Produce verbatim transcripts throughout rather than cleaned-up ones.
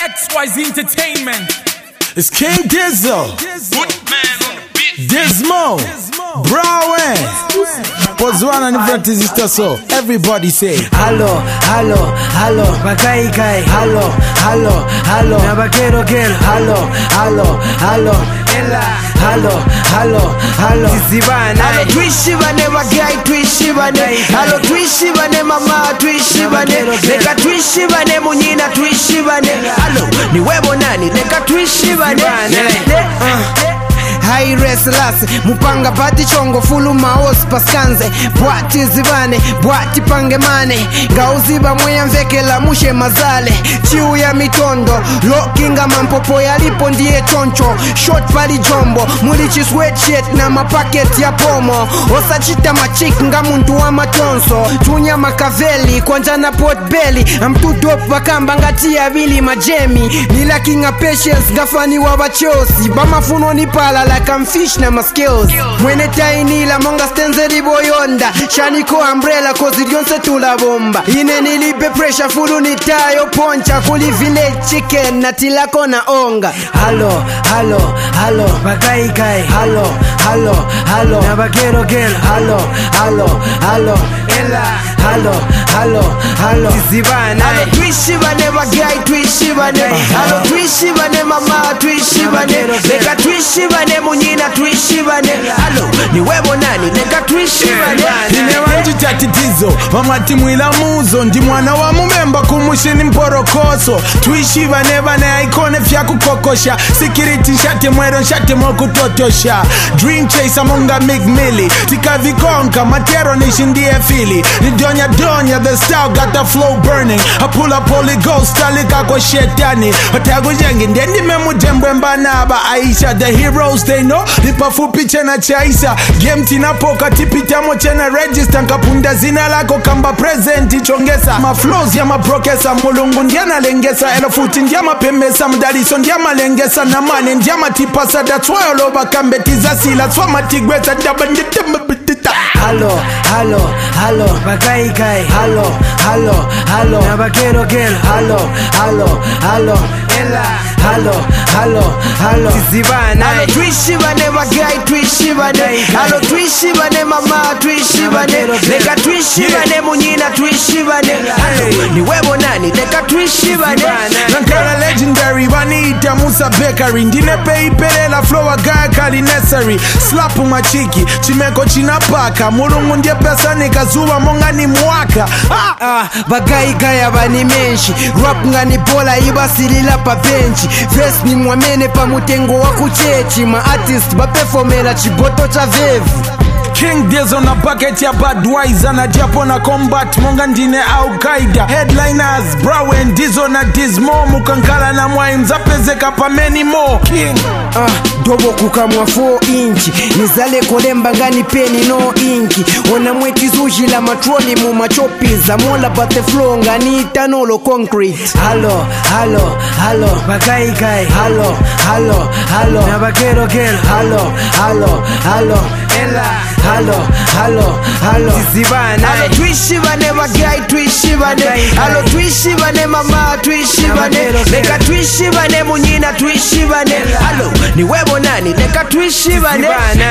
X Y Z Entertainment. It's King Dizzo, Good man on the beat. Dismo, Browen. Pozwana ni vertizista so. Everybody say Halo, halo, halo, bakai kai. Halo, halo, halo, na bakero kero. Halo, halo, halo, ela. Halo, halo, halo, Zibana. Halo, tuishi bane bagai, tuishi bane. Halo, tuishi bane mama, tuishi bane. Leka tuishi bane munyina, tuishi bane. Halo, ni webo nani? Leka tuishi bane. High restless, mupanga pati chongo fulu maos paskanze. Bwati zibane, bwati pangemane. Gauziba mweya mvekela mushe mazale. Chiu ya mitondo, lokinga mampopo yalipo ndiye choncho. Short pali jombo, mulichi sweatshirt na mapaket ya pomo. Osachita machik nga muntu wa matonso. Tunya makaveli, kwanja na pot belly. I'm too dope wakamba ngati ya vili majemi. Nila kinga patience, gafani wa bachosi. Bama funo ni pala like I'm fish na my skills. Mwene tiny la monga stenzeri boyonda. Shaniko umbrella cause yonse tula bomba. Ine nilipe pressure fulu ni tayo poncha. Kuli village chicken na tilako na onga. Halo, halo, halo, bakai kai. Halo, halo, halo, na bakero kero. Halo, halo, halo, ela. Halo, halo, halo, Zibana. Halo, tuishi bane bagai, tuishi bane. Halo, tuishi bane mama, tuishi bane. Leka tuishi bane munyina, tuishi bane. Halo, ni webo nani? Leka tuishi bane. ine wanjita titizo wamati mwila muzo. Ndi mwana wa mumemba kumushini mporokoso. Tuishi bane bane ikone fya kukokosha. Security nshate mwero nshate mwokutotosha. Dream chaser monga Mick Millie. Tika vikonka matero nishindie fili. Donya donya the style got the flow burning. I pull up Holy Ghost talika kwa shetani. Watago jengi ndendi memu jembwe mbanaba Aisha. The heroes they know lipa fupi chena chaisa. Game tina poka tipita mo chena register. Nkapunda zina lako kamba present chongesa. Ma flows ya maprokesa. Mulungu ndiana lengesa. Elofuti ndiyama pemesa. Mdaliso ndiyama lengesa. Namane ndiyama tipasa. That's why all over kambetiza sila. Swama tigweta dabandita mbitita. Halo, halo, halo, bakai kai. Halo, halo, halo, na bakero kero. Halo, halo, halo, ela. Halo, halo, halo, Zibana. Halo, tuishi bane bagai, tuishi bane. Halo, tuishi bane mama, tuishi bane. Leka tuishi bane munyina, tuishi bane. Halo, ni webo nani? Leka tuishi bane. Nankara legendary, Vanita Musa Bakery. Ndine peipele la flow gaya kali necessary. Slapu machiki, chimeko chinapaka. Mulungu ndiye pesa nikazuwa monga ni mwaka. Ah, ah, bagai gaya bani menshi. Rap ngani bola iba silila pa benchi. Verse ni mwamene pa mutengo wa kuchechi. Ma artist ba performera chiboto cha vevu. King Dizzo na bucket ya Budweiser. Na Japo na combat monga ndine au Qaida. Headliners Browen Dizzo na Dismo. Mukankala na mwai mzapezeka pa many more. King ah, dobo kukamwa four inchi. Nizale kolemba ngani peni no inki. Ona mweki zuji la matroli mu machopiza. Mola but the flow ngani itanolo concrete. Halo, halo, halo, bakai kai. Halo, halo, halo, na bakero kero. Halo, halo, halo, ela. Halo, halo, halo, Zibana. Halo, tuishi bane bagai, tuishi bane. Halo, tuishi bane mama, tuishi bane. Leka tuishi bane munyina, tuishi bane. Halo, ni webo nani? Leka tuishi bane.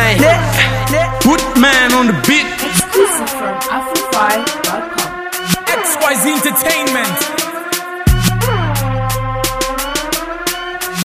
Good man on the beat. Exclusive from Afro five dot com. X Y Z Entertainment.